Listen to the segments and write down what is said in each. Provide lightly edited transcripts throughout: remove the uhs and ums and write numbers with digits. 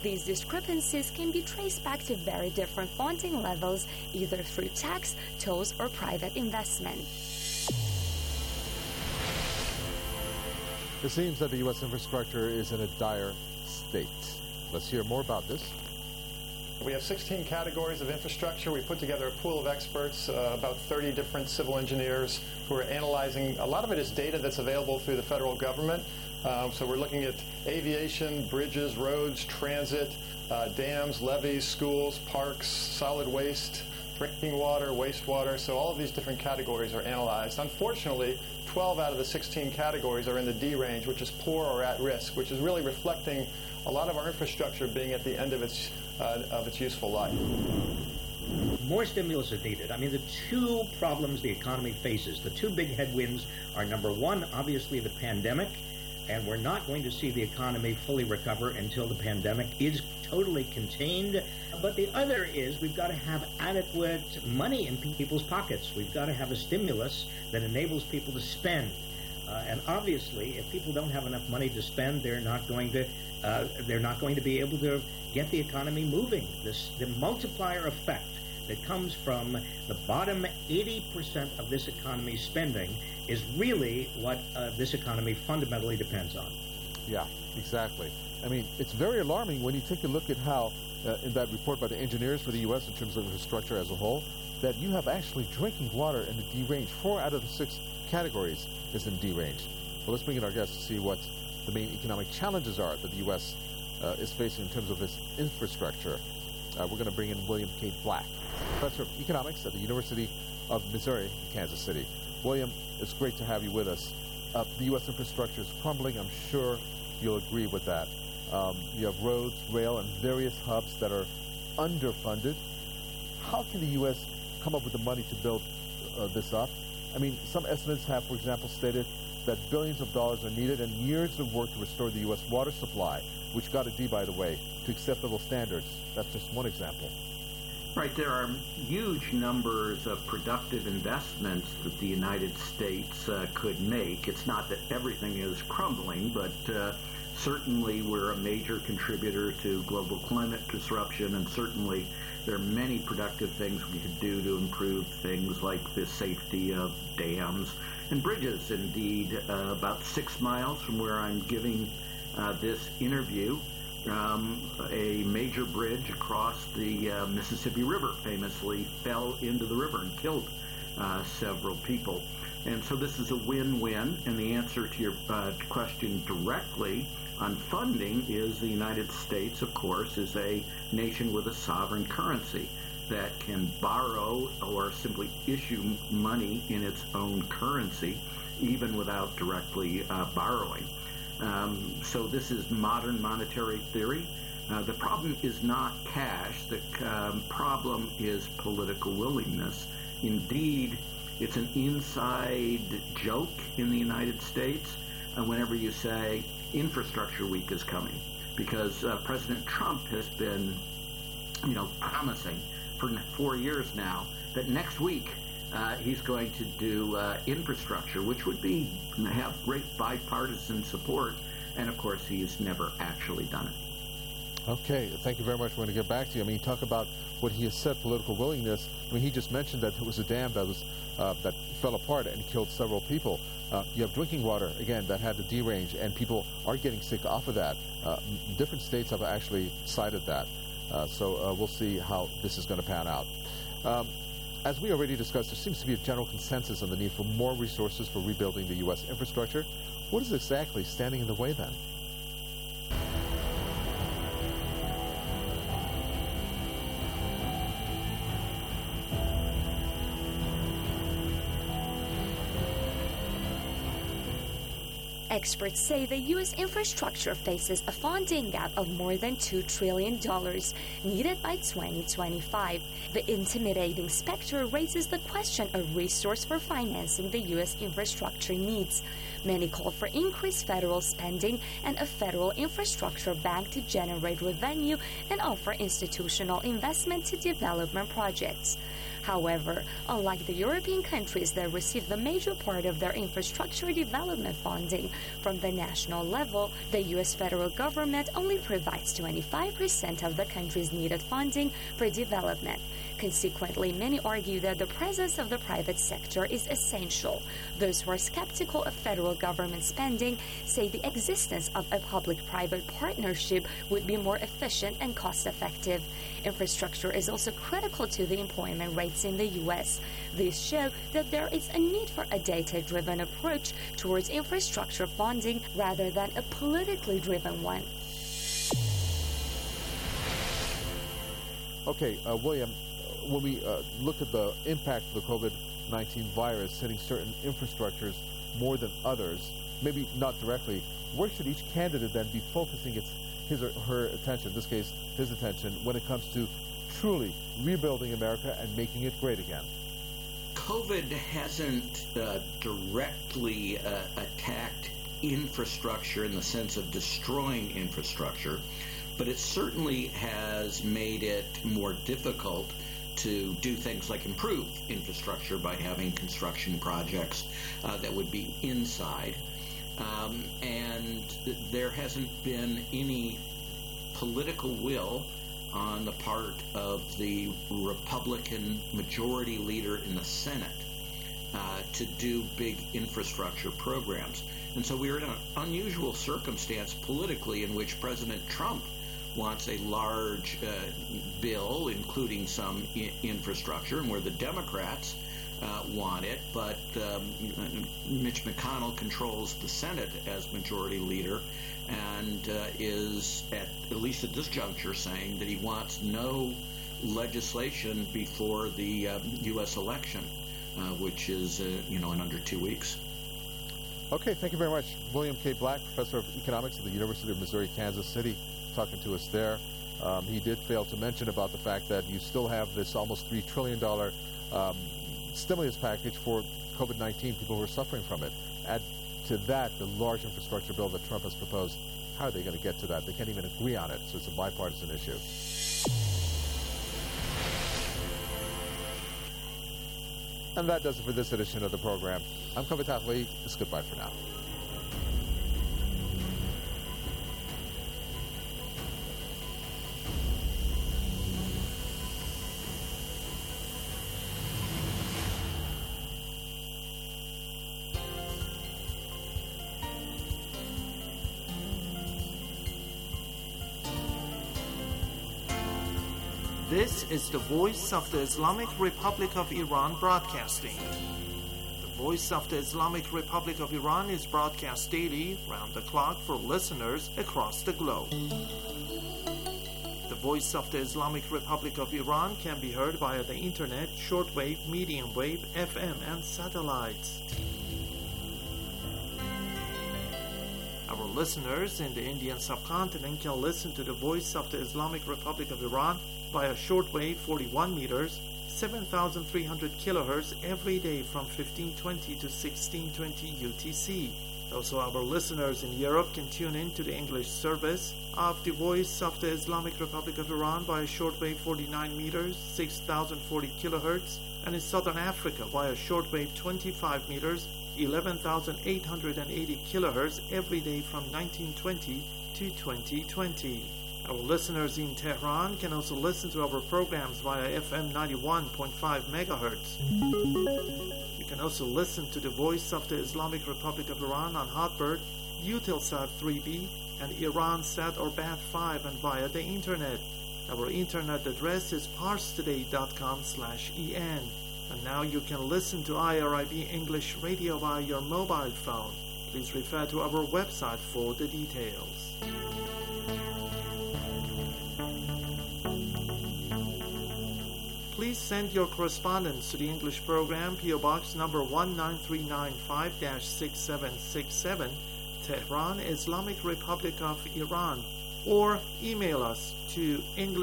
These discrepancies can be traced back to very different funding levels, either through tax, tolls, or private investment. It seems that the U.S. infrastructure is in a dire state. Let's hear more about this. We have 16 categories of infrastructure. We put together a pool of experts, about 30 different civil engineers who are analyzing. A lot of it is data that's available through the federal government. So we're looking at aviation, bridges, roads, transit, dams, levees, schools, parks, solid waste, drinking water, wastewater. So all of these different categories are analyzed. Unfortunately, 12 out of the 16 categories are in the D range, which is poor or at risk, which is really reflecting a lot of our infrastructure being at the end of its useful life. More stimulus is needed. I mean, the two problems the economy faces, the two big headwinds are, number one, obviously the pandemic, and we're not going to see the economy fully recover until the pandemic is totally contained. But the other is we've got to have adequate money in people's pockets. We've got to have a stimulus that enables people to spend. And obviously, if people don't have enough money to spend, they're not going to be able to get the economy moving. The multiplier effect that comes from the bottom 80% of this economy's spending is really what this economy fundamentally depends on. Yeah, exactly. I mean, it's very alarming when you take a look at how, in that report by the engineers for the U.S. in terms of infrastructure as a whole, that you have actually drinking water in the D range. 4 out of the 6 categories is in D range. Well, let's bring in our guests to see what the main economic challenges are that the U.S. Is facing in terms of its infrastructure. We're going to bring in William K. Black, professor of economics at the University of Missouri, Kansas City. William, it's great to have you with us. The U.S. infrastructure is crumbling. I'm sure you'll agree with that. You have roads, rail, and various hubs that are underfunded. How can the U.S. come up with the money to build this up? I mean, some estimates have, for example, stated that billions of dollars are needed and years of work to restore the U.S. water supply, which got a D, by the way, to acceptable standards. That's just one example. Right. There are huge numbers of productive investments that the United States could make. It's not that everything is crumbling, but certainly we're a major contributor to global climate disruption, and certainly there are many productive things we could do to improve things like the safety of dams and bridges. Indeed, about 6 miles from where I'm giving this interview, a major bridge across the Mississippi River famously fell into the river and killed several people. And so this is a win-win, and the answer to your question directly on funding is the United States, of course, is a nation with a sovereign currency that can borrow or simply issue money in its own currency, even without directly borrowing. So this is modern monetary theory. The problem is not cash. The problem is political willingness. Indeed, it's an inside joke in the United States whenever you say infrastructure week is coming, because President Trump has been, promising for 4 years now that next week he's going to do infrastructure, which would have great bipartisan support, and of course he's never actually done it. Okay, thank you very much. We're going to get back to you. I mean, talk about what he has said, political willingness. I mean, he just mentioned that there was a dam that fell apart and killed several people. You have drinking water, again, that had the D range, and people are getting sick off of that. Different states have actually cited that. So we'll see how this is going to pan out. As we already discussed, there seems to be a general consensus on the need for more resources for rebuilding the U.S. infrastructure. What is exactly standing in the way then? Experts say the U.S. infrastructure faces a funding gap of more than $2 trillion needed by 2025. The intimidating specter raises the question of resource for financing the U.S. infrastructure needs. Many call for increased federal spending and a federal infrastructure bank to generate revenue and offer institutional investment to development projects. However, unlike the European countries that receive the major part of their infrastructure development funding from the national level, the U.S. federal government only provides 25% of the country's needed funding for development. Consequently, many argue that the presence of the private sector is essential. Those who are skeptical of federal government spending say the existence of a public-private partnership would be more efficient and cost-effective. Infrastructure is also critical to the employment rates in the U.S. These show that there is a need for a data-driven approach towards infrastructure funding rather than a politically driven one. Okay, William, when we look at the impact of the COVID-19 virus hitting certain infrastructures more than others, maybe not directly, where should each candidate then be focusing his or her attention, in this case, his attention, when it comes to truly rebuilding America and making it great again? COVID hasn't directly attacked infrastructure in the sense of destroying infrastructure, but it certainly has made it more difficult to do things like improve infrastructure by having construction projects that would be inside. And there hasn't been any political will on the part of the Republican majority leader in the Senate to do big infrastructure programs. And so we're in an unusual circumstance politically in which President Trump wants a large bill, including some infrastructure, and where the Democrats want it, but Mitch McConnell controls the Senate as majority leader and is, at least at this juncture, saying that he wants no legislation before the U.S. election, which is, in under 2 weeks. Okay, thank you very much. William K. Black, professor of economics at the University of Missouri, Kansas City, talking to us there. He did fail to mention about the fact that you still have this almost $3 trillion stimulus package for COVID-19, people who are suffering from it. Add to that the large infrastructure bill that Trump has proposed. How are they going to get to that? They can't even agree on it, so it's a bipartisan issue. And that does it for this edition of the program. I'm Kavit Athli. It's goodbye for now. This is the Voice of the Islamic Republic of Iran broadcasting. The Voice of the Islamic Republic of Iran is broadcast daily, round the clock, for listeners across the globe. The Voice of the Islamic Republic of Iran can be heard via the internet, shortwave, medium wave, FM, and satellites. Our listeners in the Indian subcontinent can listen to the Voice of the Islamic Republic of Iran via shortwave 41 meters, 7,300 kilohertz every day from 1520 to 1620 UTC. Also, our listeners in Europe can tune in to the English service of the Voice of the Islamic Republic of Iran via shortwave 49 meters, 6,040 kilohertz, and in Southern Africa via shortwave 25 meters, 11,880 kilohertz every day from 1920 to 2020. Our listeners in Tehran can also listen to our programs via FM 91.5 megahertz. You can also listen to the Voice of the Islamic Republic of Iran on Hotbird, Eutelsat 3B, and Iransat or Bat5, and via the internet. Our internet address is parstoday.com/en. And now you can listen to IRIB English Radio via your mobile phone. Please refer to our website for the details. Please send your correspondence to the English program, P.O. Box number 19395-6767, Tehran, Islamic Republic of Iran, or email us to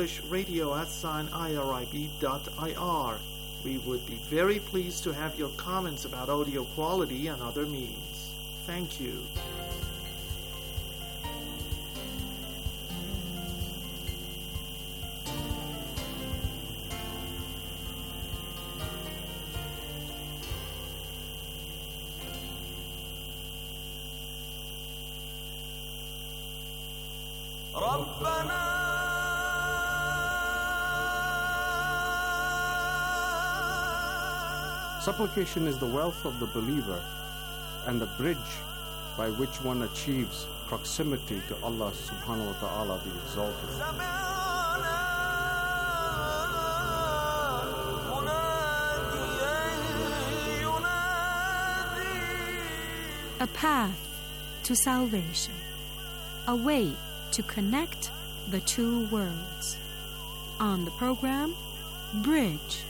englishradio@irib.ir. We would be very pleased to have your comments about audio quality and other means. Thank you. Supplication is the wealth of the believer and the bridge by which one achieves proximity to Allah subhanahu wa ta'ala the exalted. A path to salvation, a way to connect the two worlds. On the program, Bridge.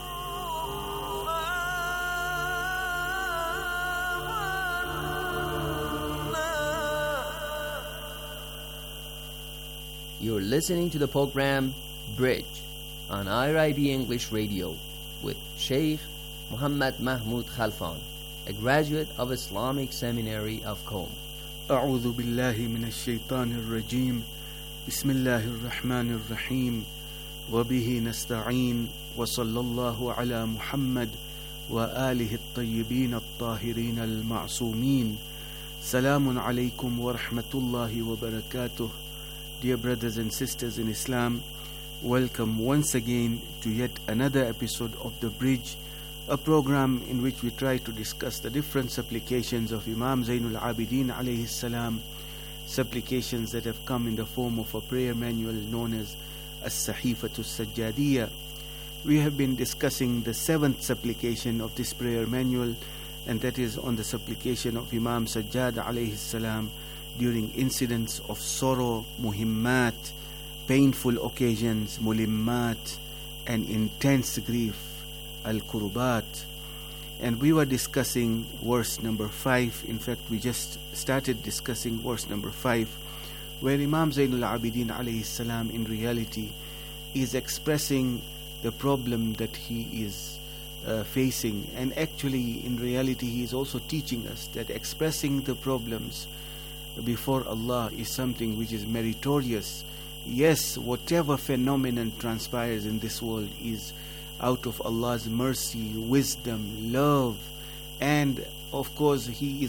You're listening to the program Bridge on IRIB English Radio with Sheikh Muhammad Mahmoud Khalfan, a graduate of Islamic Seminary of Qom. أعوذ بالله من الشيطان الرجيم بسم الله الرحمن الرحيم وبه نستعين وصلى الله على محمد وآله الطيبين الطاهرين المعصومين سلام عليكم ورحمة الله وبركاته. Dear brothers and sisters in Islam, welcome once again to yet another episode of The Bridge, a program in which we try to discuss the different supplications of Imam Zainul Abidin alayhi salam, supplications that have come in the form of a prayer manual known as As-Sahifatul Sajjadiyya. We have been discussing the 7th supplication of this prayer manual, and that is on the supplication of Imam Sajjad alayhi salam during incidents of sorrow, muhimmat, painful occasions, mulimmat, and intense grief, al-kurubat. And we were discussing verse number 5. In fact, we just started discussing verse number 5, where Imam Zainul Abidin alayhi salam in reality is expressing the problem that he is facing. And actually, in reality, he is also teaching us that expressing the problems before Allah is something which is meritorious. Yes, whatever phenomenon transpires in this world is out of Allah's mercy, wisdom, love, and of course He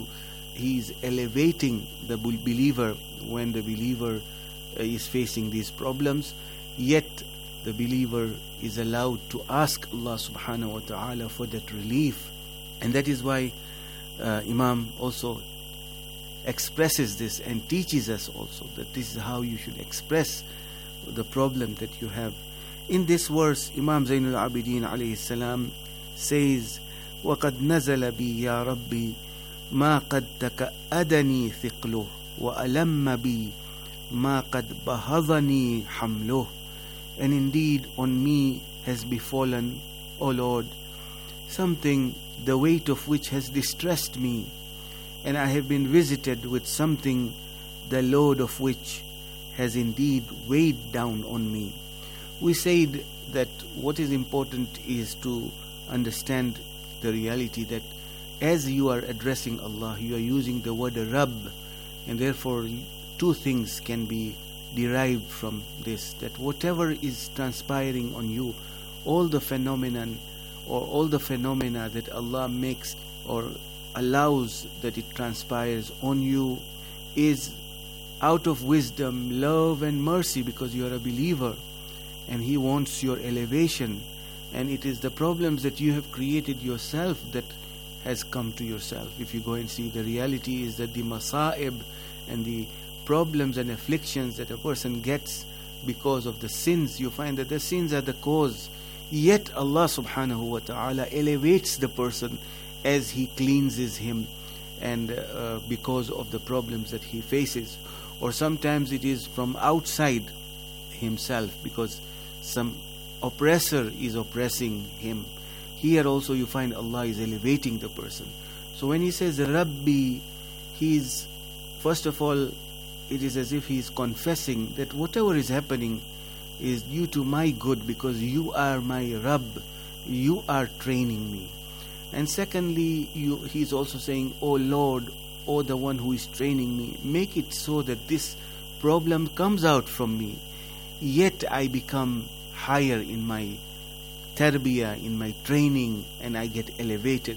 is elevating the believer when the believer is facing these problems. Yet the believer is allowed to ask Allah subhanahu wa ta'ala for that relief, and that is why Imam also expresses this and teaches us also that this is how you should express the problem that you have. In this verse, Imam Zainul Abidin alayhi salam says, وَقَدْ نَزَلَ بِي يَا رَبِّي مَا قَدْ تَكَأَدَنِي ثِقْلُهُ وَأَلَمَّ بِي مَا قَدْ بَهَضَنِي حَمْلُهُ. And indeed on me has befallen, O Lord, something the weight of which has distressed me, and I have been visited with something the load of which has indeed weighed down on me. We said that what is important is to understand the reality that as you are addressing Allah, you are using the word Rabb, and therefore two things can be derived from this, that whatever is transpiring on you, all the phenomenon or all the phenomena that Allah makes or allows that it transpires on you is out of wisdom, love and mercy, because you are a believer and He wants your elevation, and it is the problems that you have created yourself that has come to yourself. If you go and see, the reality is that the masa'ib and the problems and afflictions that a person gets because of the sins, you find that the sins are the cause, yet Allah subhanahu wa ta'ala elevates the person as He cleanses him, and because of the problems that he faces. Or sometimes it is from outside himself, because some oppressor is oppressing him. Here also you find Allah is elevating the person. So when he says Rabbi, he is, first of all, it is as if he is confessing that whatever is happening is due to my good, because you are my Rabb, you are training me. And secondly, he is also saying, O Lord, O the one who is training me, make it so that this problem comes out from me, yet I become higher in my tarbiyah, in my training, and I get elevated.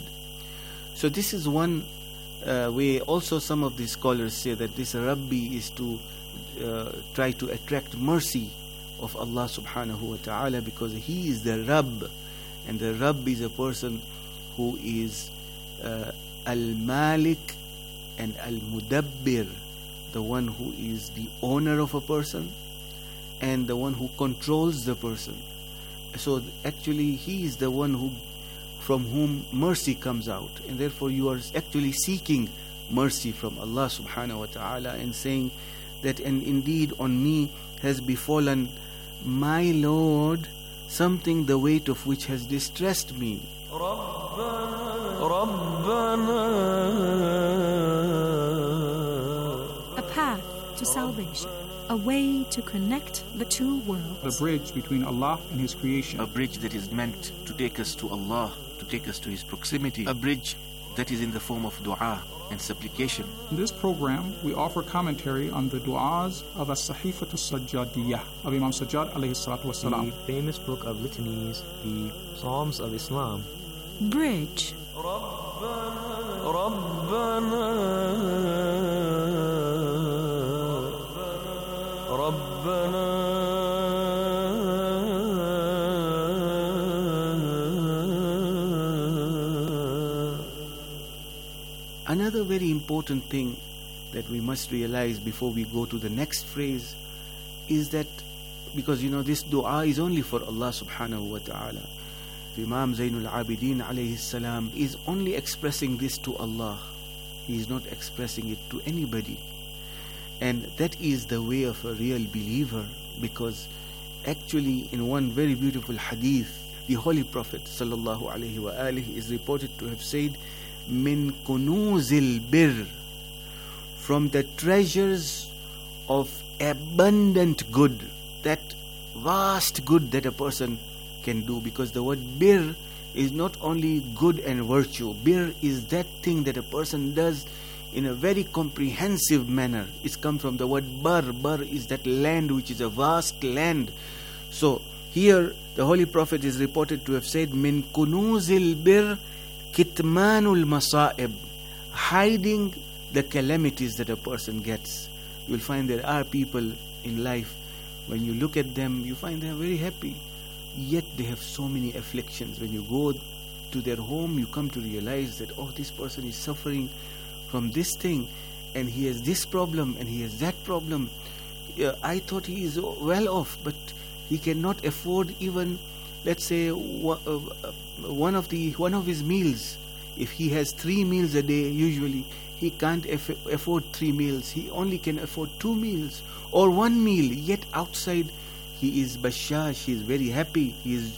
So this is one way. Also some of the scholars say that this Rabbi is to try to attract mercy of Allah subhanahu wa ta'ala, because He is the Rabb, and the Rabb is a person who is Al-Malik and Al-Mudabbir, the one who is the owner of a person and the one who controls the person. So actually He is the one who, from whom mercy comes out, and therefore you are actually seeking mercy from Allah subhanahu wa ta'ala and saying that, and indeed on me has befallen, my Lord, something the weight of which has distressed me. A path to salvation, a way to connect the two worlds. The bridge between Allah and His creation. A bridge that is meant to take us to Allah, to take us to His proximity. A bridge that is in the form of dua and supplication. In this program, we offer commentary on the du'as of As-Sahifatu Sajjadiyah of Imam Sajjad alayhi salatu wasalam. The famous book of litanies, the Psalms of Islam. Bridge. Another very important thing that we must realize before we go to the next phrase is that, because this dua is only for Allah subhanahu wa ta'ala. Imam Zainul Abidin alayhi salam is only expressing this to Allah. He is not expressing it to anybody. And that is the way of a real believer, because actually in one very beautiful hadith, the Holy Prophet sallallahu alayhi wa alihi is reported to have said, min kunuzil bir, from the treasures of abundant good, that vast good that a person can do. Because the word bir is not only good and virtue. Bir is that thing that a person does in a very comprehensive manner. It's come from the word bar. Bar is that land which is a vast land. So here the Holy Prophet is reported to have said, min kunuzil bir kitmanul masa'ib, hiding the calamities that a person gets. You'll find there are people in life, when you look at them, you find they are very happy, yet they have so many afflictions. When you go to their home, you come to realize that, oh, this person is suffering from this thing, and he has this problem, and he has that problem. I thought he is well off, but he cannot afford even, let's say, one of his meals. If he has 3 meals a day, usually he can't afford 3 meals. He only can afford 2 meals or 1 meal. Yet outside he is bashash, he is very happy, he is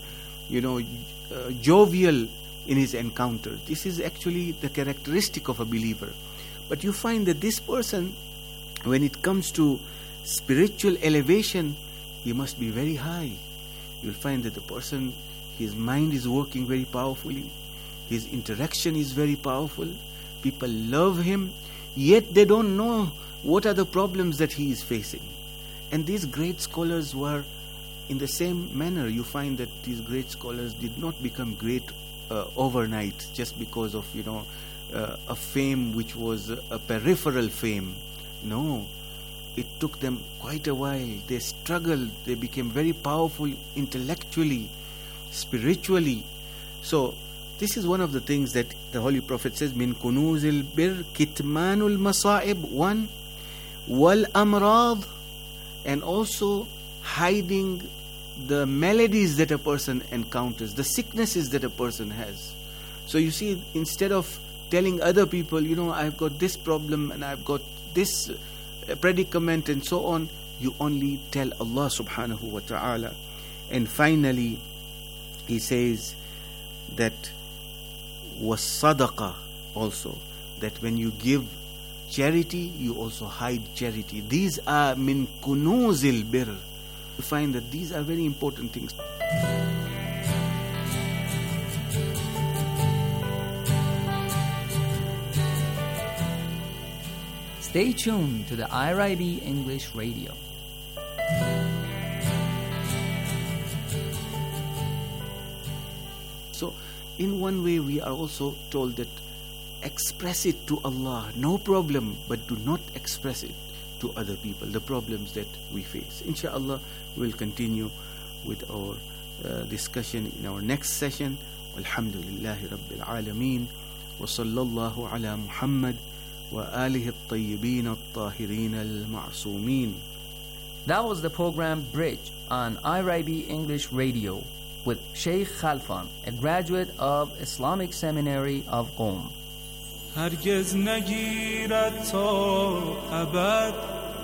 jovial in his encounter. This is actually the characteristic of a believer. But you find that this person, when it comes to spiritual elevation, he must be very high. You'll find that the person, his mind is working very powerfully, his interaction is very powerful, people love him, yet they don't know what are the problems that he is facing. And these great scholars were in the same manner. You find that these great scholars did not become great overnight just because of a fame which was a peripheral fame. No, it took them quite a while. They struggled, they became very powerful intellectually, spiritually. So this is one of the things that the Holy Prophet says, min kunuzil bir kitmanul masa'ib, one, wal amrad, and also hiding the maladies that a person encounters, the sicknesses that a person has. So you see, instead of telling other people, I've got this problem and I've got this predicament and so on, you only tell Allah subhanahu wa ta'ala. And finally, he says that was sadaqah also, that when you give charity, you also hide charity. These are min kunuzil bir. You find that these are very important things. Stay tuned to the IRIB English Radio. So, in one way, we are also told that express it to Allah, no problem, but do not express it to other people, the problems that we face. Inshallah, we'll continue with our discussion in our next session. Alhamdulillahi Rabbil Alameen. Wa sallallahu ala Muhammad wa alihi at-tayyibin at-tahirin al-ma'sumin. That was the program Bridge on IRIB English Radio with Sheikh Khalfan, a graduate of Islamic Seminary of Qom. هرگز نگیرد تا ابد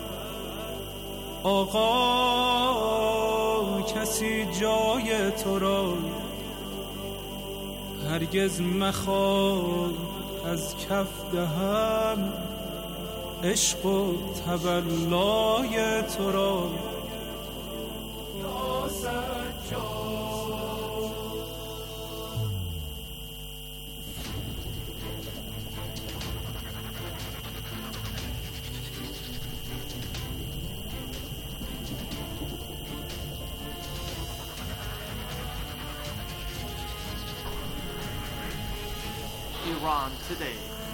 آقا کسی جای تو را هرگز مخواه از کف دهم عشق و تولای تو را یا سجاد. Iran Today.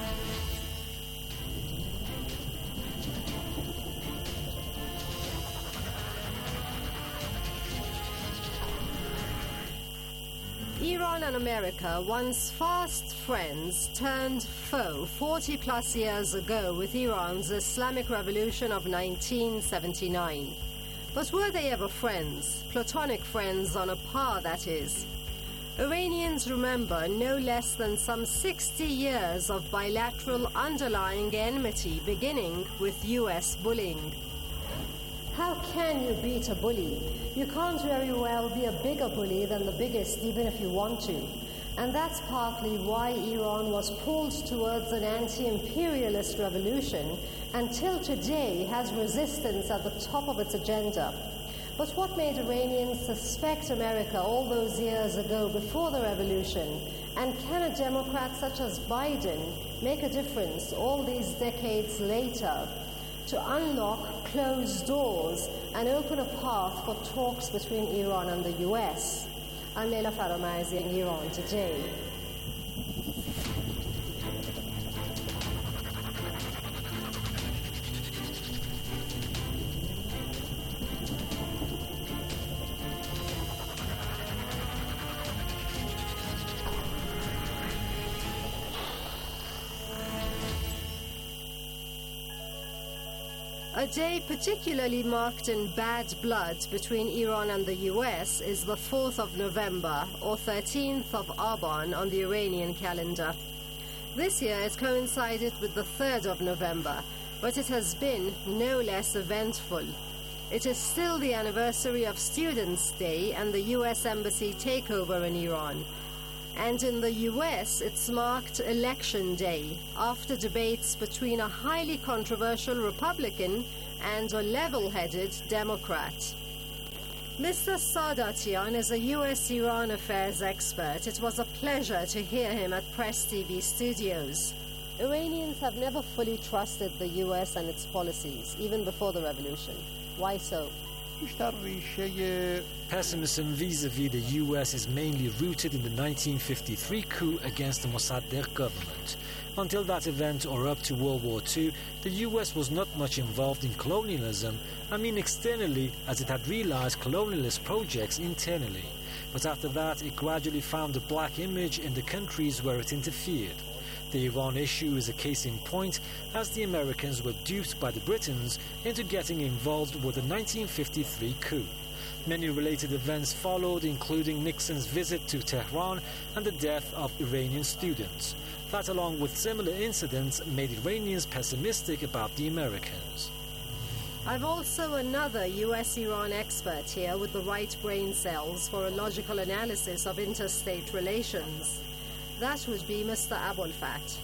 Iran and America, once fast friends, turned foe 40 plus years ago with Iran's Islamic Revolution of 1979. But were they ever friends? Platonic friends on a par, that is. Iranians remember no less than some 60 years of bilateral underlying enmity, beginning with U.S. bullying. How can you beat a bully? You can't very well be a bigger bully than the biggest, even if you want to. And that's partly why Iran was pulled towards an anti-imperialist revolution, and till today has resistance at the top of its agenda. But what made Iranians suspect America all those years ago before the revolution? And can a Democrat such as Biden make a difference all these decades later to unlock closed doors and open a path for talks between Iran and the US? I'm Leila Faramarzi in Iran Today. A day particularly marked in bad blood between Iran and the US is the 4th of November, or 13th of Aban on the Iranian calendar. This year it coincided with the 3rd of November, but it has been no less eventful. It is still the anniversary of Students' Day and the US Embassy takeover in Iran. And in the US, it's marked Election Day, after debates between a highly controversial Republican and a level-headed Democrat. Mr. Sadatian is a US-Iran affairs expert. It was a pleasure to hear him at Press TV studios. Iranians have never fully trusted the US and its policies, even before the revolution. Why so? Pessimism vis-a-vis the US is mainly rooted in the 1953 coup against the Mossadegh government. Until that event, or up to World War II, the US was not much involved in colonialism, externally, as it had realized colonialist projects internally. But after that, it gradually found a black image in the countries where it interfered. The Iran issue is a case in point, as the Americans were duped by the Britons into getting involved with the 1953 coup. Many related events followed, including Nixon's visit to Tehran and the death of Iranian students. That, along with similar incidents, made Iranians pessimistic about the Americans. I've also another US-Iran expert here with the right brain cells for a logical analysis of interstate relations. That would be Mr. Abolfat.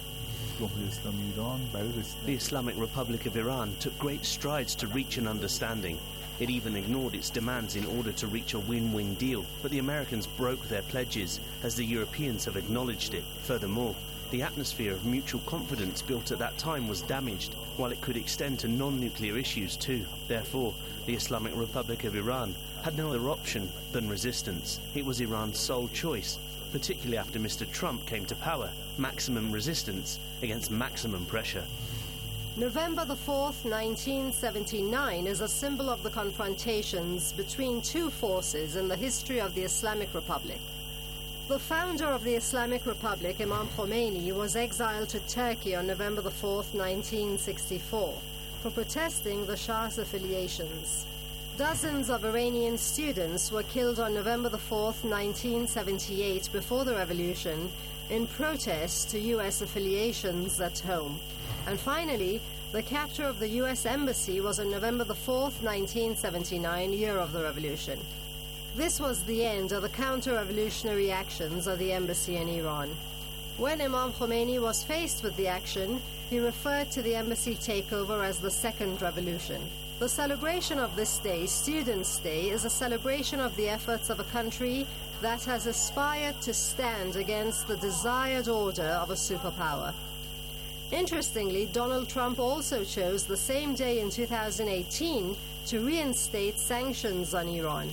The Islamic Republic of Iran took great strides to reach an understanding. It even ignored its demands in order to reach a win-win deal, but the Americans broke their pledges, as the Europeans have acknowledged it. Furthermore, the atmosphere of mutual confidence built at that time was damaged, while it could extend to non-nuclear issues too. Therefore, the Islamic Republic of Iran had no other option than resistance. It was Iran's sole choice, particularly after Mr. Trump came to power. Maximum resistance against maximum pressure. November the 4th, 1979 is a symbol of the confrontations between two forces in the history of the Islamic Republic. The founder of the Islamic Republic, Imam Khomeini, was exiled to Turkey on November the 4th, 1964, for protesting the Shah's affiliations. Dozens of Iranian students were killed on November the 4th, 1978, before the revolution, in protest to U.S. affiliations at home. And finally, the capture of the U.S. Embassy was on November the 4th, 1979, year of the revolution. This was the end of the counter-revolutionary actions of the embassy in Iran. When Imam Khomeini was faced with the action, he referred to the embassy takeover as the Second Revolution. The celebration of this day, Students' Day, is a celebration of the efforts of a country that has aspired to stand against the desired order of a superpower. Interestingly, Donald Trump also chose the same day in 2018 to reinstate sanctions on Iran.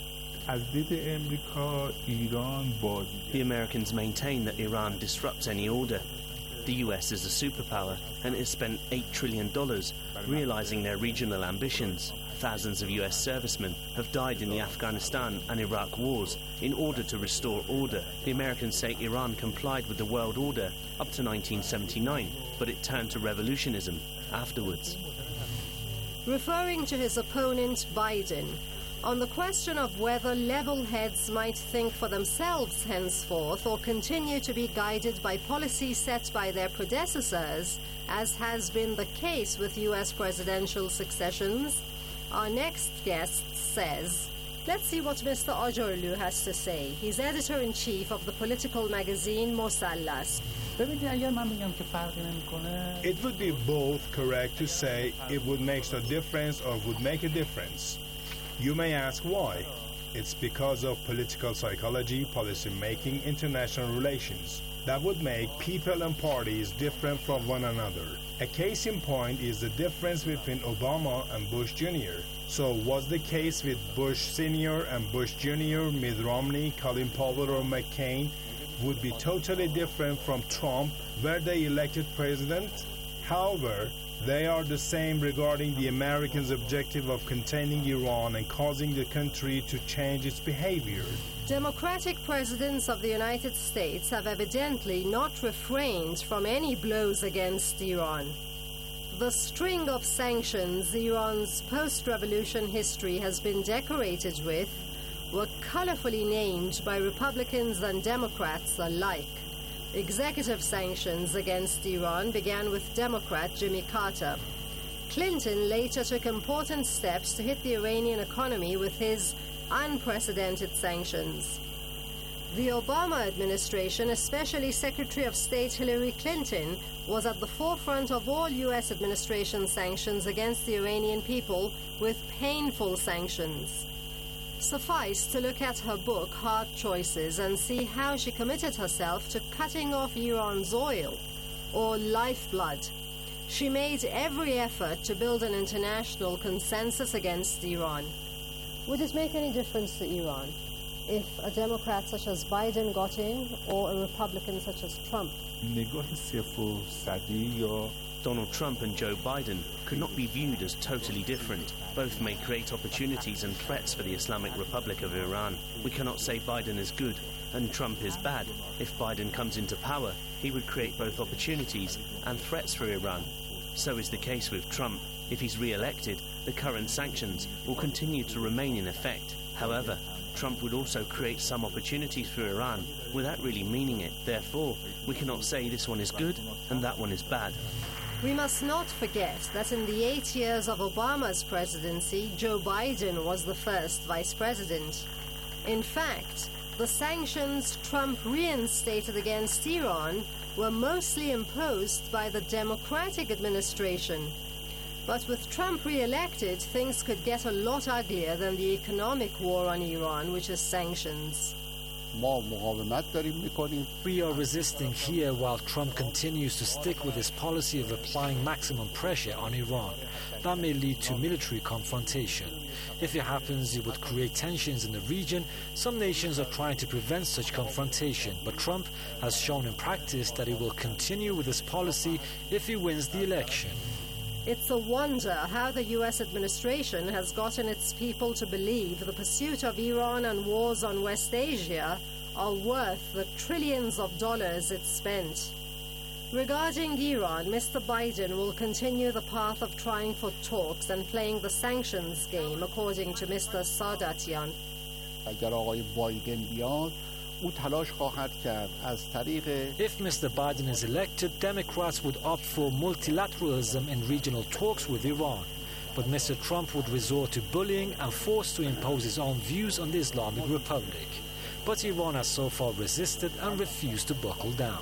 The Americans maintain that Iran disrupts any order. The US is a superpower and has spent $8 trillion realizing their regional ambitions. Thousands of US servicemen have died in the Afghanistan and Iraq wars in order to restore order. The Americans say Iran complied with the world order up to 1979, but it turned to revolutionism afterwards. Referring to his opponent, Biden, on the question of whether level heads might think for themselves henceforth or continue to be guided by policies set by their predecessors, as has been the case with U.S. presidential successions, our next guest says, let's see what Mr. Ajorlu has to say. He's editor-in-chief of the political magazine Mosallas. It would be both correct to say it would make no difference or would make a difference. You may ask why. It's because of political psychology, policy making, international relations. That would make people and parties different from one another. A case in point is the difference between Obama and Bush Jr. So was the case with Bush Sr. and Bush Jr., Mitt Romney, Colin Powell or McCain would be totally different from Trump, were they elected president? However, they are the same regarding the Americans' objective of containing Iran and causing the country to change its behavior. Democratic presidents of the United States have evidently not refrained from any blows against Iran. The string of sanctions Iran's post-revolution history has been decorated with were colorfully named by Republicans and Democrats alike. Executive sanctions against Iran began with Democrat Jimmy Carter. Clinton later took important steps to hit the Iranian economy with his unprecedented sanctions. The Obama administration, especially Secretary of State Hillary Clinton, was at the forefront of all U.S. administration sanctions against the Iranian people with painful sanctions. Suffice to look at her book, Hard Choices, and see how she committed herself to cutting off Iran's oil, or lifeblood. She made every effort to build an international consensus against Iran. Would it make any difference to Iran if a Democrat such as Biden got in, or a Republican such as Trump? Donald Trump and Joe Biden could not be viewed as totally different. Both may create opportunities and threats for the Islamic Republic of Iran. We cannot say Biden is good and Trump is bad. If Biden comes into power, he would create both opportunities and threats for Iran. So is the case with Trump. If he's re-elected, the current sanctions will continue to remain in effect. However, Trump would also create some opportunities for Iran without really meaning it. Therefore, we cannot say this one is good and that one is bad. We must not forget that in the 8 years of Obama's presidency, Joe Biden was the first vice president. In fact, the sanctions Trump reinstated against Iran were mostly imposed by the Democratic administration. But with Trump re-elected, things could get a lot uglier than the economic war on Iran, which is sanctions. We are resisting here while Trump continues to stick with his policy of applying maximum pressure on Iran. That may lead to military confrontation. If it happens, it would create tensions in the region. Some nations are trying to prevent such confrontation, but Trump has shown in practice that he will continue with his policy if he wins the election. It's a wonder how the U.S. administration has gotten its people to believe the pursuit of Iran and wars on West Asia are worth the trillions of dollars it's spent. Regarding Iran, Mr. Biden will continue the path of trying for talks and playing the sanctions game, according to Mr. Sadatian. If Mr. Biden is elected, Democrats would opt for multilateralism in regional talks with Iran. But Mr. Trump would resort to bullying and force to impose his own views on the Islamic Republic. But Iran has so far resisted and refused to buckle down.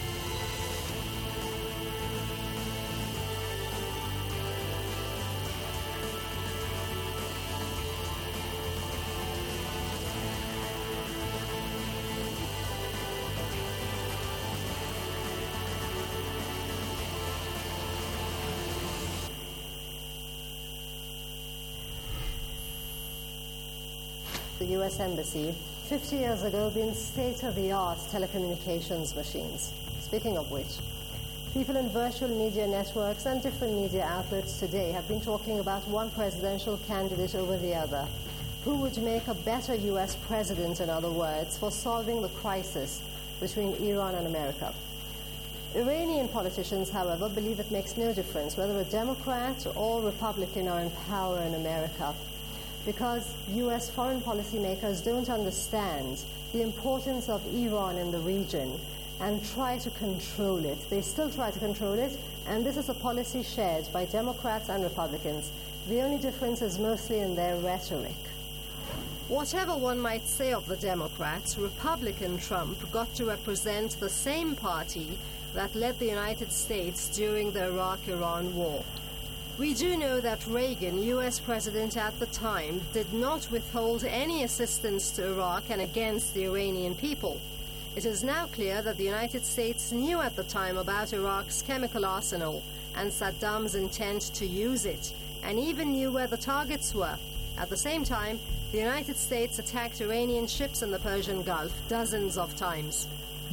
The U.S. Embassy, 50 years ago, been state-of-the-art telecommunications machines. Speaking of which, people in virtual media networks and different media outlets today have been talking about one presidential candidate over the other. Who would make a better U.S. president, in other words, for solving the crisis between Iran and America? Iranian politicians, however, believe it makes no difference whether a Democrat or Republican are in power in America, because U.S. foreign policy makers don't understand the importance of Iran in the region and try to control it. They still try to control it, and this is a policy shared by Democrats and Republicans. The only difference is mostly in their rhetoric. Whatever one might say of the Democrats, Republican Trump got to represent the same party that led the United States during the Iraq-Iran war. We do know that Reagan, U.S. president at the time, did not withhold any assistance to Iraq and against the Iranian people. It is now clear that the United States knew at the time about Iraq's chemical arsenal and Saddam's intent to use it, and even knew where the targets were. At the same time, the United States attacked Iranian ships in the Persian Gulf dozens of times.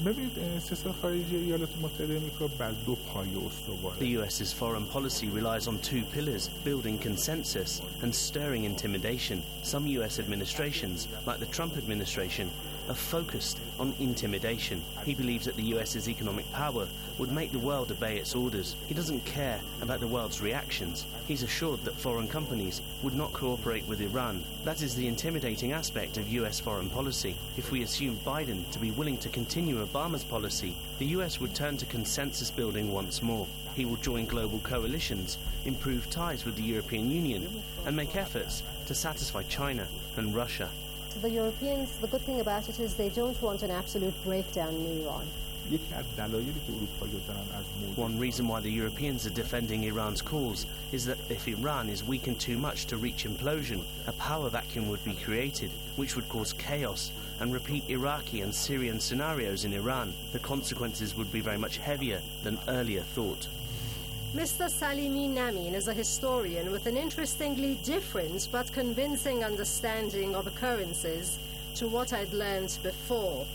The US's foreign policy relies on two pillars: building consensus and stirring intimidation. Some US administrations, like the Trump administration, are focused on intimidation. He believes that the US's economic power would make the world obey its orders. He doesn't care about the world's reactions. He's assured that foreign companies would not cooperate with Iran. That is the intimidating aspect of US foreign policy. If we assume Biden to be willing to continue Obama's policy, the US would turn to consensus building once more. He will join global coalitions, improve ties with the European Union, and make efforts to satisfy China and Russia. The Europeans, the good thing about it is they don't want an absolute breakdown in Iran. One reason why the Europeans are defending Iran's cause is that if Iran is weakened too much to reach implosion, a power vacuum would be created, which would cause chaos and repeat Iraqi and Syrian scenarios in Iran. The consequences would be very much heavier than earlier thought. Mr. Salimi Namin is a historian with an interestingly different but convincing understanding of occurrences to what I'd learned before.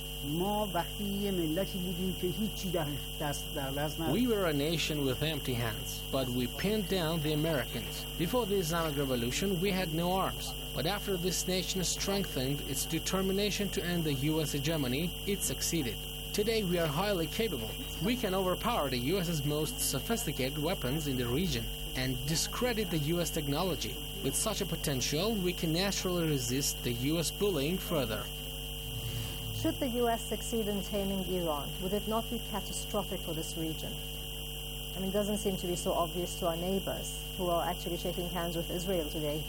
We were a nation with empty hands, but we pinned down the Americans. Before the Islamic Revolution, we had no arms. But after this nation strengthened its determination to end the U.S. hegemony, it succeeded. Today we are highly capable. We can overpower the U.S.'s most sophisticated weapons in the region and discredit the U.S. technology. With such a potential, we can naturally resist the U.S. bullying further. Should the U.S. succeed in taming Iran, would it not be catastrophic for this region? I mean, it doesn't seem to be so obvious to our neighbors who are actually shaking hands with Israel today.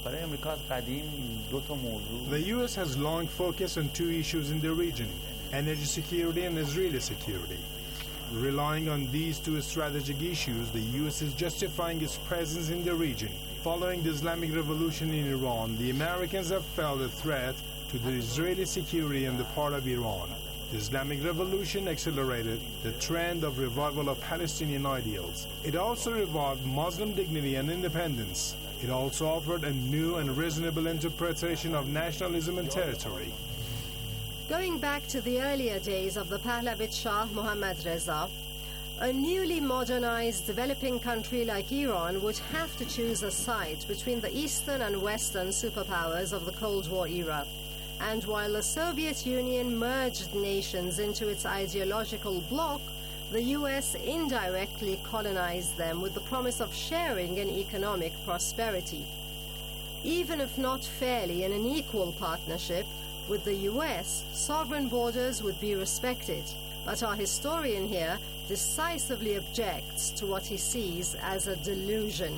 The U.S. has long focused on two issues in the region: energy security and Israeli security. Relying on these two strategic issues, the U.S. is justifying its presence in the region. Following the Islamic Revolution in Iran, the Americans have felt a threat to the Israeli security on the part of Iran. The Islamic Revolution accelerated the trend of revival of Palestinian ideals. It also revived Muslim dignity and independence. It also offered a new and reasonable interpretation of nationalism and territory. Going back to the earlier days of the Pahlavi Shah Mohammad Reza, A newly modernized developing country like Iran would have to choose a side between the Eastern and Western superpowers of the Cold War era. And while the Soviet Union merged nations into its ideological bloc, the US indirectly colonized them with the promise of sharing in economic prosperity. Even if not fairly in an equal partnership, with the US, sovereign borders would be respected. But our historian here decisively objects to what he sees as a delusion.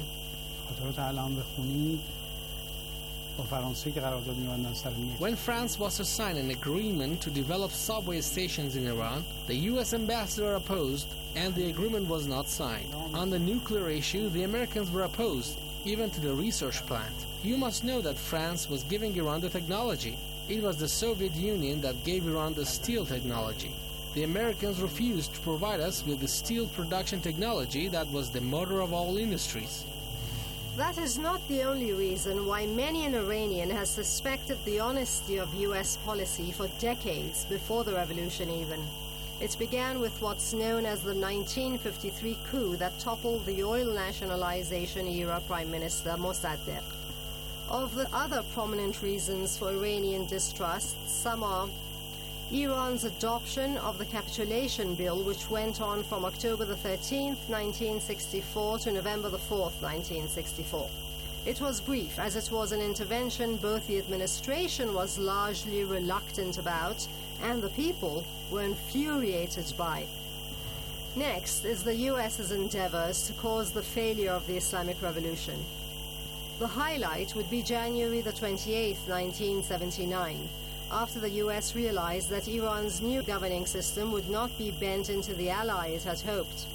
When France was to sign an agreement to develop subway stations in Iran, the US ambassador opposed, and the agreement was not signed. On the nuclear issue, the Americans were opposed, even to the research plant. You must know that France was giving Iran the technology. It was the Soviet Union that gave Iran the steel technology. The Americans refused to provide us with the steel production technology that was the motor of all industries. That is not the only reason why many an Iranian has suspected the honesty of US policy for decades before the revolution even. It began with what's known as the 1953 coup that toppled the oil nationalization era Prime Minister Mossadegh. Of the other prominent reasons for Iranian distrust, some are Iran's adoption of the capitulation bill, which went on from October the 13th, 1964 to November the 4th, 1964. It was brief, as it was an intervention both the administration was largely reluctant about and the people were infuriated by. Next is the US's endeavors to cause the failure of the Islamic Revolution. The highlight would be January the 28th, 1979, after the US realized that Iran's new governing system would not be bent into the ally it had hoped.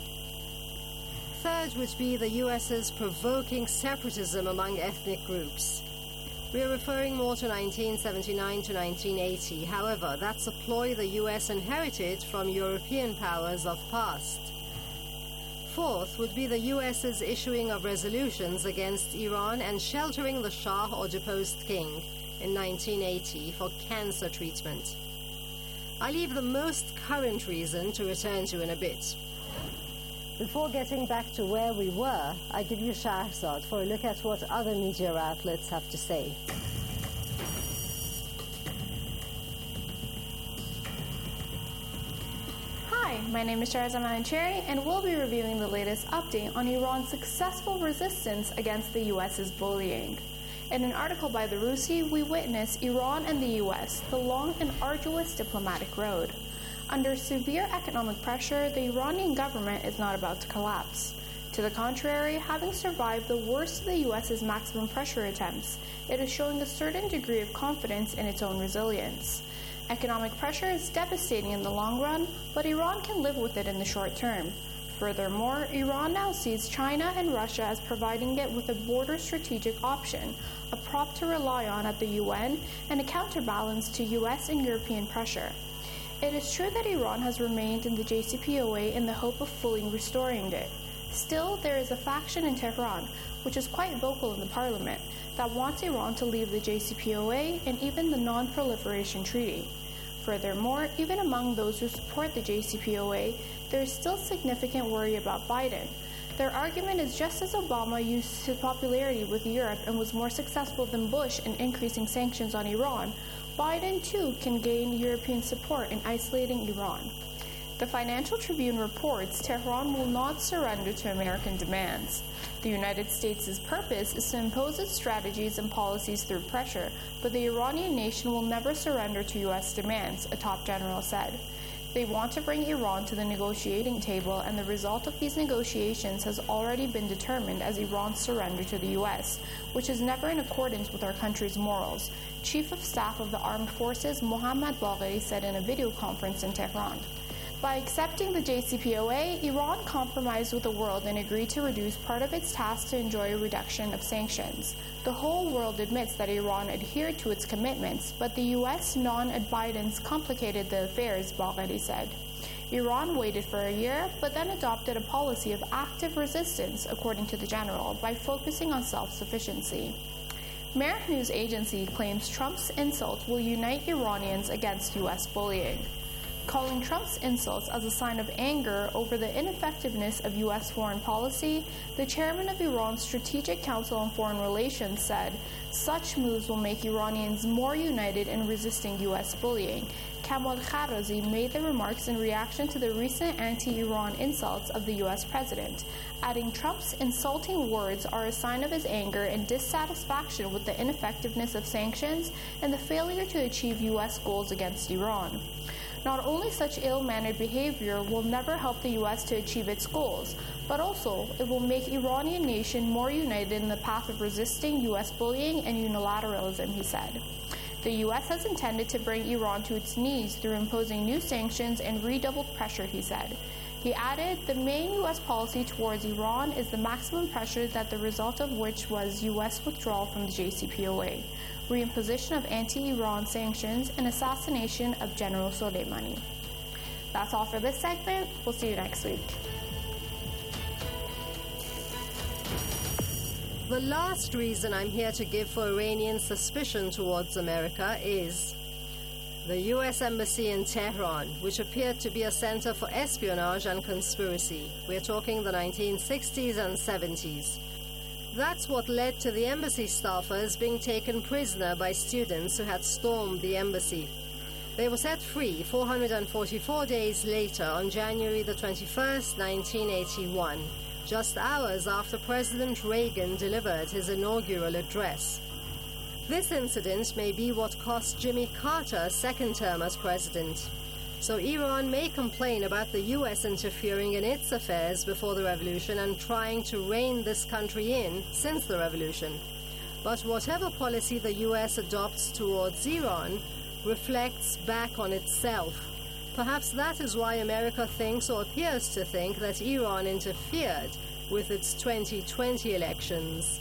Third would be the US's provoking separatism among ethnic groups. We are referring more to 1979 to 1980. However, that's a ploy the US inherited from European powers of past. Fourth would be the US's issuing of resolutions against Iran and sheltering the Shah or deposed king in 1980 for cancer treatment. I leave the most current reason to return to in a bit. Before getting back to where we were, I give you Shahrzad for a look at what other media outlets have to say. Hi, my name is Shahrzad Mahancheri, and we'll be reviewing the latest update on Iran's successful resistance against the US's bullying. In an article by The Rusi, we witness Iran and the US, the long and arduous diplomatic road. Under severe economic pressure, the Iranian government is not about to collapse. To the contrary, having survived the worst of the US's maximum pressure attempts, it is showing a certain degree of confidence in its own resilience. Economic pressure is devastating in the long run, but Iran can live with it in the short term. Furthermore, Iran now sees China and Russia as providing it with a border strategic option, a prop to rely on at the UN, and a counterbalance to US and European pressure. It is true that Iran has remained in the JCPOA in the hope of fully restoring it. Still, there is a faction in Tehran, which is quite vocal in the parliament, that wants Iran to leave the JCPOA and even the Non-Proliferation Treaty. Furthermore, even among those who support the JCPOA, there is still significant worry about Biden. Their argument is just as Obama used his popularity with Europe and was more successful than Bush in increasing sanctions on Iran, Biden too can gain European support in isolating Iran. The Financial Tribune reports Tehran will not surrender to American demands. The United States' purpose is to impose its strategies and policies through pressure, but the Iranian nation will never surrender to U.S. demands, a top general said. They want to bring Iran to the negotiating table, and the result of these negotiations has already been determined as Iran's surrender to the U.S., which is never in accordance with our country's morals, Chief of Staff of the Armed Forces Mohammad Bagheri said in a video conference in Tehran. By accepting the JCPOA, Iran compromised with the world and agreed to reduce part of its task to enjoy a reduction of sanctions. The whole world admits that Iran adhered to its commitments, but the U.S. non-advidance complicated the affairs, Bagheri said. Iran waited for a year, but then adopted a policy of active resistance, according to the general, by focusing on self-sufficiency. Mehr News Agency claims Trump's insult will unite Iranians against U.S. bullying. Calling Trump's insults as a sign of anger over the ineffectiveness of U.S. foreign policy, the chairman of Iran's Strategic Council on Foreign Relations said, "Such moves will make Iranians more united in resisting U.S. bullying." Kamal Kharazi made the remarks in reaction to the recent anti-Iran insults of the U.S. president, adding Trump's insulting words are a sign of his anger and dissatisfaction with the ineffectiveness of sanctions and the failure to achieve U.S. goals against Iran. Not only such ill-mannered behavior will never help the U.S. to achieve its goals, but also it will make Iranian nation more united in the path of resisting U.S. bullying and unilateralism, he said. The U.S. has intended to bring Iran to its knees through imposing new sanctions and redoubled pressure, he said. He added, the main U.S. policy towards Iran is the maximum pressure, that the result of which was U.S. withdrawal from the JCPOA, reimposition of anti-Iran sanctions, and assassination of General Soleimani. That's all for this segment. We'll see you next week. The last reason I'm here to give for Iranian suspicion towards America is the U.S. Embassy in Tehran, which appeared to be a center for espionage and conspiracy. We're talking the 1960s and 70s. That's what led to the embassy staffers being taken prisoner by students who had stormed the embassy. They were set free 444 days later on January the 21st, 1981. Just hours after President Reagan delivered his inaugural address. This incident may be what cost Jimmy Carter a second term as president. So Iran may complain about the U.S. interfering in its affairs before the revolution and trying to rein this country in since the revolution. But whatever policy the U.S. adopts towards Iran reflects back on itself. Perhaps that is why America thinks or appears to think that Iran interfered with its 2020 elections.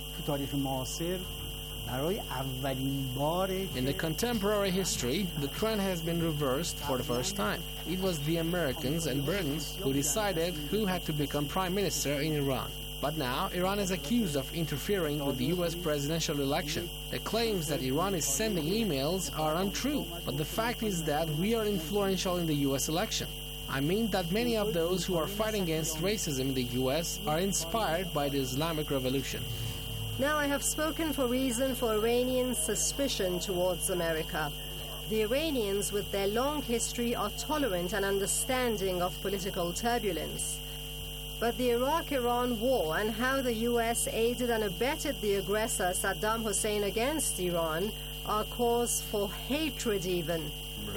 In the contemporary history, the trend has been reversed for the first time. It was the Americans and Britons who decided who had to become prime minister in Iran. But now, Iran is accused of interfering with the U.S. presidential election. The claims that Iran is sending emails are untrue, but the fact is that we are influential in the U.S. election. I mean that many of those who are fighting against racism in the U.S. are inspired by the Islamic Revolution. Now I have spoken for reason for Iranian suspicion towards America. The Iranians, with their long history, are tolerant and understanding of political turbulence. But the Iraq-Iran war and how the U.S. aided and abetted the aggressor Saddam Hussein against Iran are cause for hatred even.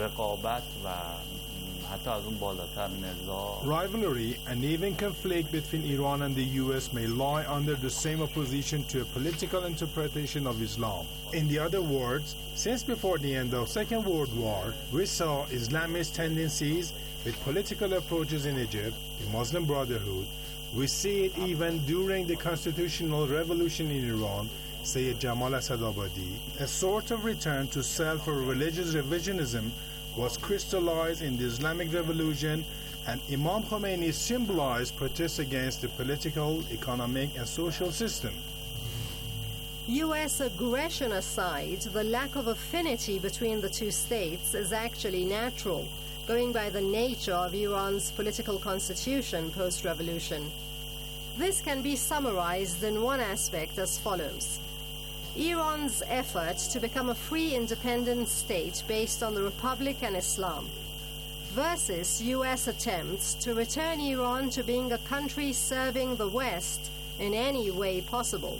Rivalry and even conflict between Iran and the U.S. may lie under the same opposition to a political interpretation of Islam. In other words, since before the end of Second World War, we saw Islamist tendencies with political approaches in Egypt, the Muslim Brotherhood. We see it even during the constitutional revolution in Iran, Sayyid Jamal Asadabadi. A sort of return to self or religious revisionism was crystallized in the Islamic Revolution, and Imam Khomeini symbolized protests against the political, economic, and social system. U.S. aggression aside, the lack of affinity between the two states is actually natural, going by the nature of Iran's political constitution post-revolution. This can be summarized in one aspect as follows. Iran's effort to become a free independent state based on the Republic and Islam versus U.S. attempts to return Iran to being a country serving the West in any way possible.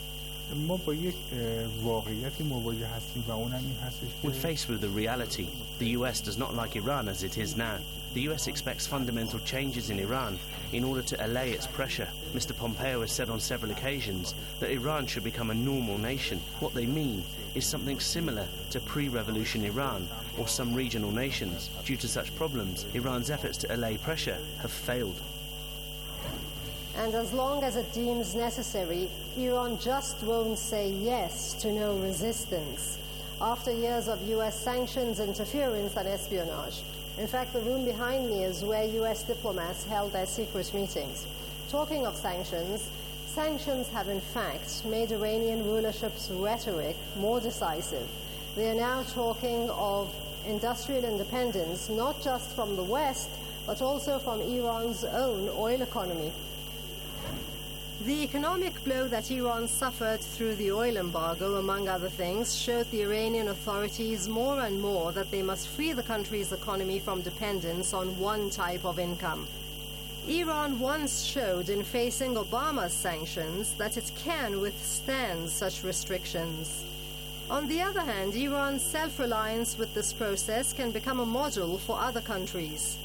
We're faced with the reality. The US does not like Iran as it is now. The US expects fundamental changes in Iran in order to allay its pressure. Mr. Pompeo has said on several occasions that Iran should become a normal nation. What they mean is something similar to pre-revolution Iran or some regional nations. Due to such problems, Iran's efforts to allay pressure have failed. And as long as it deems necessary, Iran just won't say yes to no resistance. After years of U.S. sanctions, interference, and espionage. In fact, the room behind me is where U.S. diplomats held their secret meetings. Talking of sanctions, sanctions have in fact made Iranian rulership's rhetoric more decisive. They are now talking of industrial independence, not just from the West, but also from Iran's own oil economy. The economic blow that Iran suffered through the oil embargo, among other things, showed the Iranian authorities more and more that they must free the country's economy from dependence on one type of income. Iran once showed in facing Obama's sanctions that it can withstand such restrictions. On the other hand, Iran's self-reliance with this process can become a model for other countries.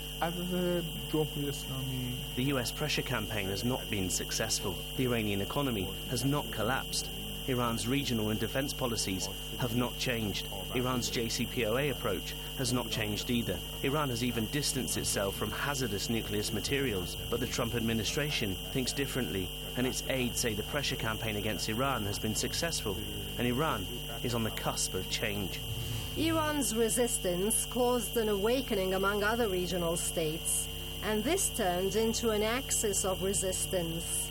The US pressure campaign has not been successful. The Iranian economy has not collapsed. Iran's regional and defense policies have not changed. Iran's JCPOA approach has not changed either. Iran has even distanced itself from hazardous nuclear materials, but the Trump administration thinks differently, and its aides say the pressure campaign against Iran has been successful, and Iran is on the cusp of change. Iran's resistance caused an awakening among other regional states, and this turned into an axis of resistance.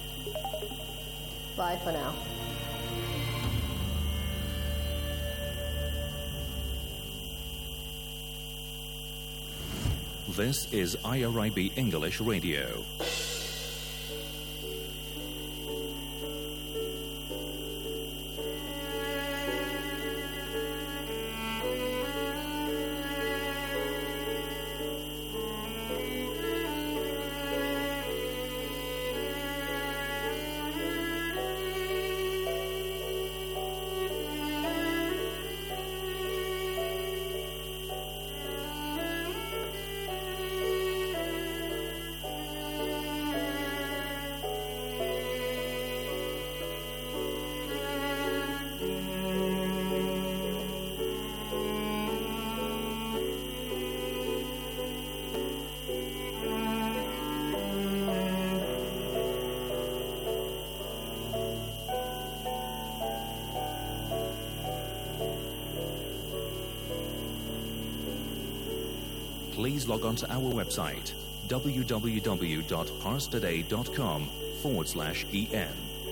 Bye for now. This is IRIB English Radio. Please log on to our website, www.parstoday.com/EN.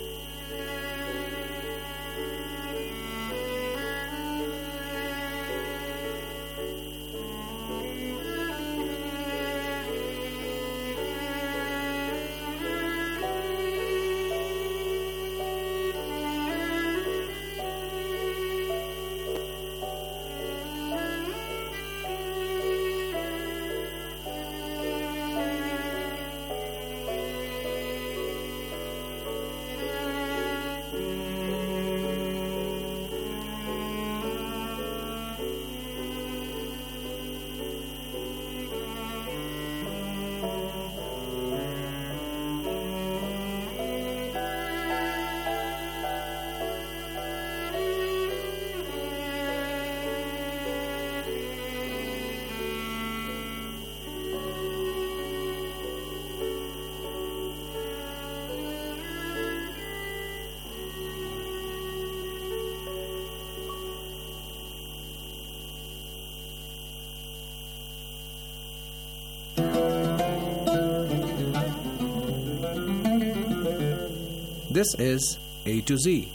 This is A to Z.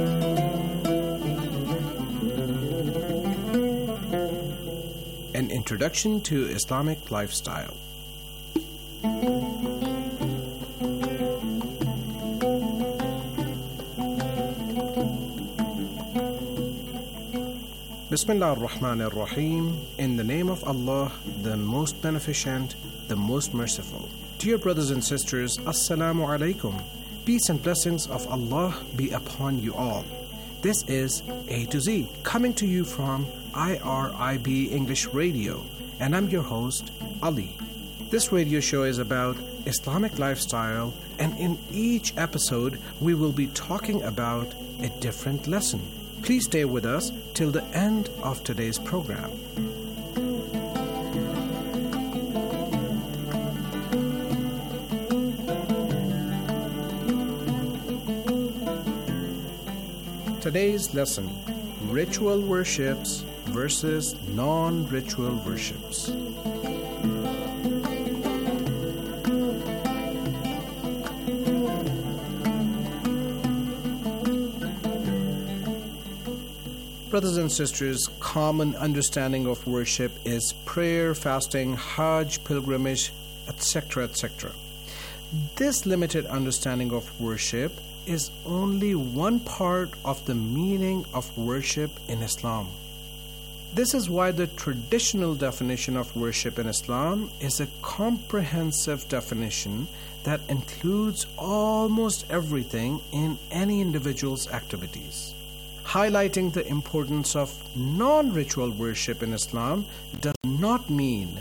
An introduction to Islamic lifestyle. Bismillah ar-Rahman ar-Rahim. In the name of Allah, the most beneficent, the most merciful. Dear brothers and sisters, Assalamu alaikum. Peace and blessings of Allah be upon you all. This is A to Z, coming to you from IRIB English Radio, and I'm your host, Ali. This radio show is about Islamic lifestyle, and in each episode, we will be talking about a different lesson. Please stay with us till the end of today's program. Today's lesson, ritual worships versus non-ritual worships. brothers and sisters, common understanding of worship is prayer, fasting, Hajj, pilgrimage, etc., etc. This limited understanding of worship is only one part of the meaning of worship in Islam. This is why the traditional definition of worship in Islam is a comprehensive definition that includes almost everything in any individual's activities. Highlighting the importance of non-ritual worship in Islam does not mean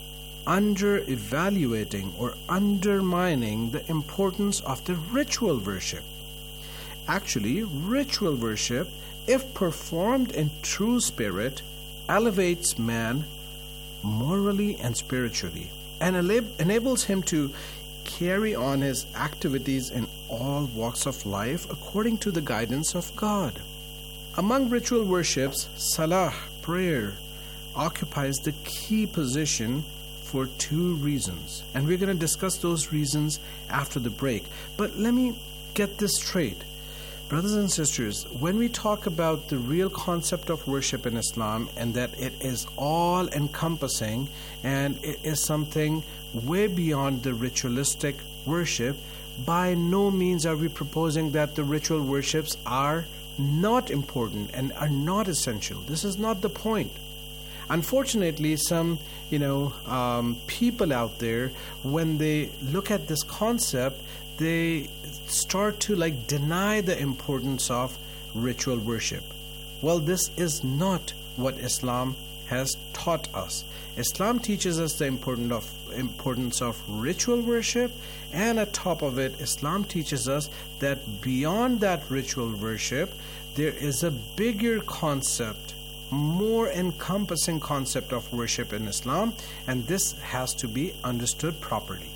under-evaluating or undermining the importance of the ritual worship. Actually, ritual worship, if performed in true spirit, elevates man morally and spiritually and enables him to carry on his activities in all walks of life according to the guidance of God. Among ritual worships, salah, prayer, occupies the key position for two reasons. And we're going to discuss those reasons after the break. But let me get this straight. Brothers and sisters, when we talk about the real concept of worship in Islam and that it is all-encompassing and it is something way beyond the ritualistic worship, by no means are we proposing that the ritual worships are not important and are not essential. This is not the point. Unfortunately, some people out there, when they look at this concept, they start to deny the importance of ritual worship. Well, this is not what Islam has taught us. Islam teaches us the importance of ritual worship, and at top of it, Islam teaches us that beyond that ritual worship, there is a bigger concept, more encompassing concept of worship in Islam, and this has to be understood properly.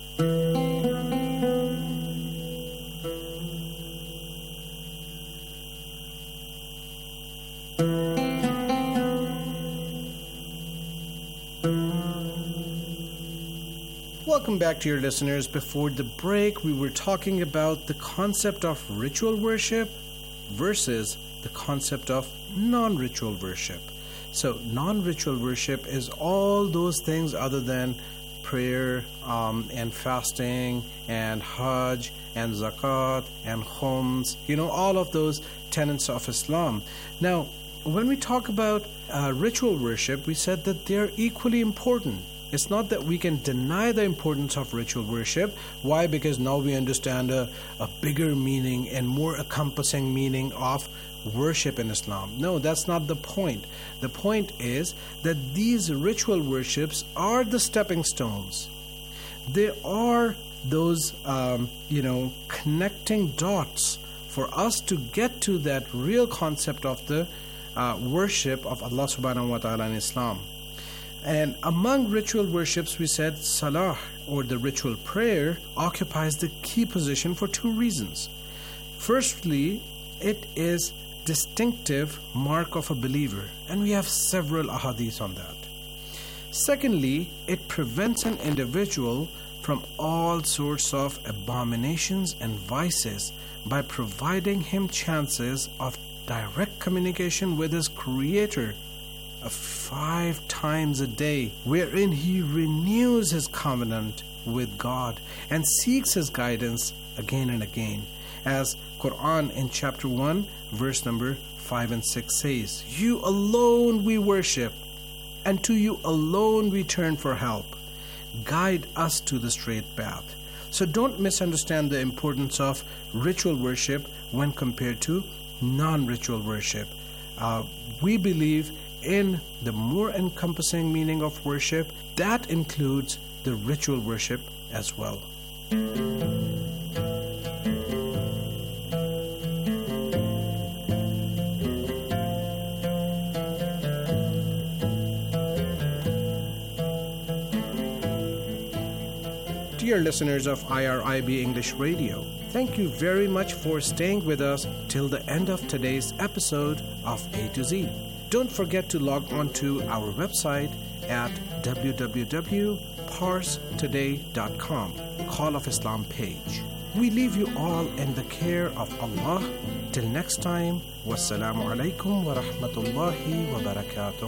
Welcome back, dear listeners. Before the break, we were talking about the concept of ritual worship versus the concept of non-ritual worship. So non-ritual worship is all those things other than prayer and fasting and Hajj and Zakat and Khums, all of those tenets of Islam. Now, when we talk about ritual worship, we said that they're equally important. It's not that we can deny the importance of ritual worship. Why? Because now we understand a bigger meaning and more encompassing meaning of worship in Islam. No, that's not the point. The point is that these ritual worships are the stepping stones. They are those, connecting dots for us to get to that real concept of the worship of Allah subhanahu wa ta'ala in Islam. And among ritual worships, we said salah, or the ritual prayer, occupies the key position for two reasons. Firstly, it is distinctive mark of a believer, and we have several ahadith on that. Secondly, it prevents an individual from all sorts of abominations and vices by providing him chances of direct communication with his Creator 5 times a day, wherein he renews his covenant with God and seeks his guidance again and again. As Quran in chapter 1, verse number 5 and 6 says, "You alone we worship, and to you alone we turn for help. Guide us to the straight path." So don't misunderstand the importance of ritual worship when compared to non-ritual worship. We believe in the more encompassing meaning of worship that includes the ritual worship as well. Dear listeners of IRIB English Radio, thank you very much for staying with us till the end of today's episode of A to Z. Don't forget to log on to our website at www.parstoday.com, Call of Islam page. We leave you all in the care of Allah. Till next time, wassalamu alaikum wa rahmatullahi wa barakatuh.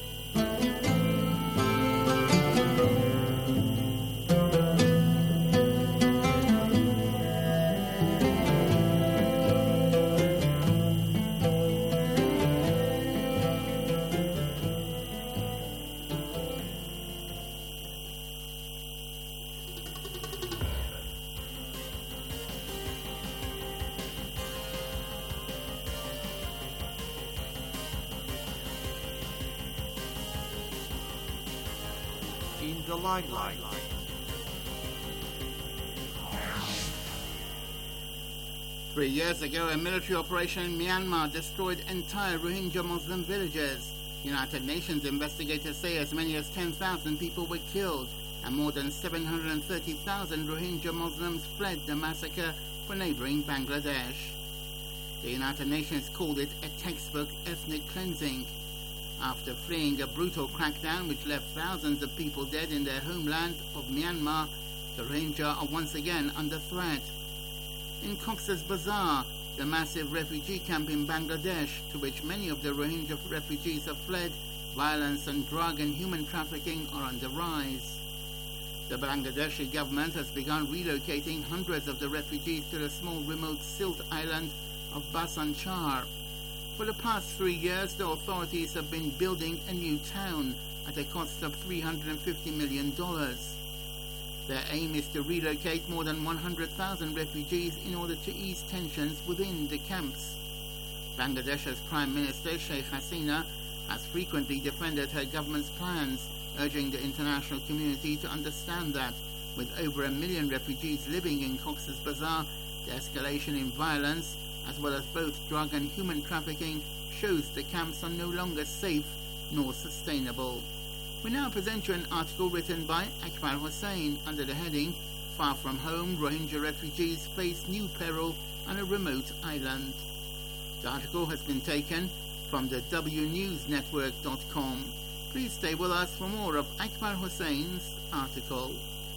In the limelight. Three years ago, a military operation in Myanmar destroyed entire Rohingya Muslim villages. United Nations investigators say as many as 10,000 people were killed and more than 730,000 Rohingya Muslims fled the massacre for neighboring Bangladesh. The United Nations called it a textbook ethnic cleansing. After fleeing a brutal crackdown which left thousands of people dead in their homeland of Myanmar, the Rohingya are once again under threat. In Cox's Bazar, the massive refugee camp in Bangladesh, to which many of the Rohingya refugees have fled, violence and drug and human trafficking are on the rise. The Bangladeshi government has begun relocating hundreds of the refugees to the small remote silt island of Bhasan Char. For the past 3 years, the authorities have been building a new town at a cost of $350 million. Their aim is to relocate more than 100,000 refugees in order to ease tensions within the camps. Bangladesh's Prime Minister Sheikh Hasina has frequently defended her government's plans, urging the international community to understand that, with over 1 million refugees living in Cox's Bazar, the escalation in violence, as well as both drug and human trafficking, shows the camps are no longer safe nor sustainable. We now present you an article written by Akbar Hussain under the heading, Far From Home, Rohingya Refugees Face New Peril on a Remote Island. The article has been taken from the WNewsNetwork.com. Please stay with us for more of Akbar Hussain's article.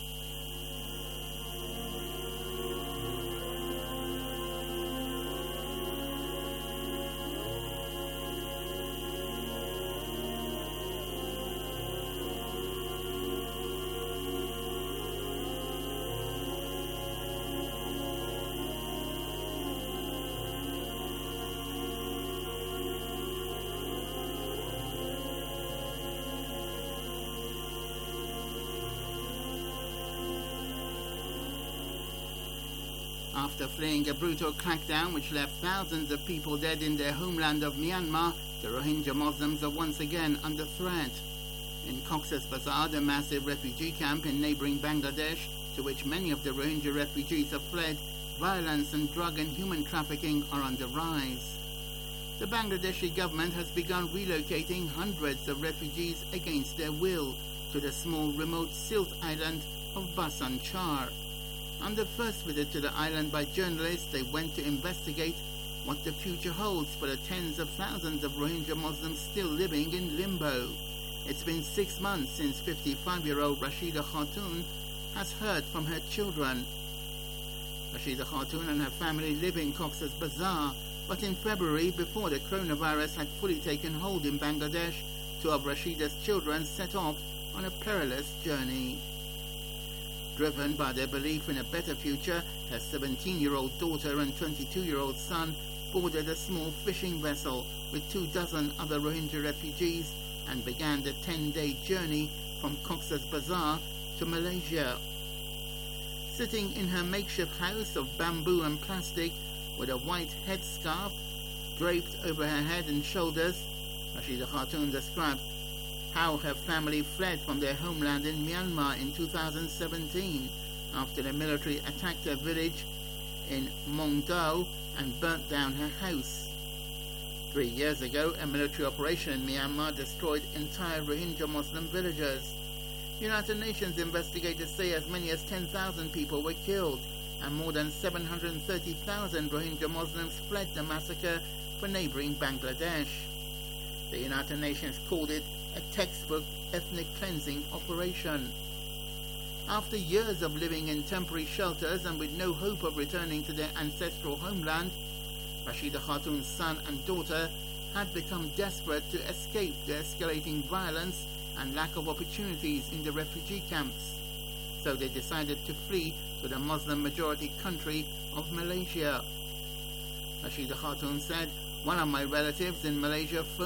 After fleeing a brutal crackdown which left thousands of people dead in their homeland of Myanmar, the Rohingya Muslims are once again under threat. In Cox's Bazar, the massive refugee camp in neighboring Bangladesh, to which many of the Rohingya refugees have fled, violence and drug and human trafficking are on the rise. The Bangladeshi government has begun relocating hundreds of refugees against their will to the small remote silt island of Bhasan Char. On the first visit to the island by journalists, they went to investigate what the future holds for the tens of thousands of Rohingya Muslims still living in limbo. It's been 6 months since 55-year-old Rashida Khatun has heard from her children. Rashida Khatun and her family live in Cox's Bazar, but in February, before the coronavirus had fully taken hold in Bangladesh, 2 of Rashida's children set off on a perilous journey. Driven by their belief in a better future, her 17-year-old daughter and 22-year-old son boarded a small fishing vessel with 24 other Rohingya refugees and began the 10-day journey from Cox's Bazar to Malaysia. Sitting in her makeshift house of bamboo and plastic with a white headscarf draped over her head and shoulders, Rashida Khatun described how her family fled from their homeland in Myanmar in 2017 after the military attacked her village in Mong Dao and burnt down her house. 3 years ago, a military operation in Myanmar destroyed entire Rohingya Muslim villages. United Nations investigators say as many as 10,000 people were killed and more than 730,000 Rohingya Muslims fled the massacre for neighboring Bangladesh. The United Nations called it a textbook ethnic cleansing operation. After years of living in temporary shelters and with no hope of returning to their ancestral homeland, Rashida Khatun's son and daughter had become desperate to escape the escalating violence and lack of opportunities in the refugee camps. So they decided to flee to the Muslim-majority country of Malaysia. Rashida Khatun said, "One of my relatives in Malaysia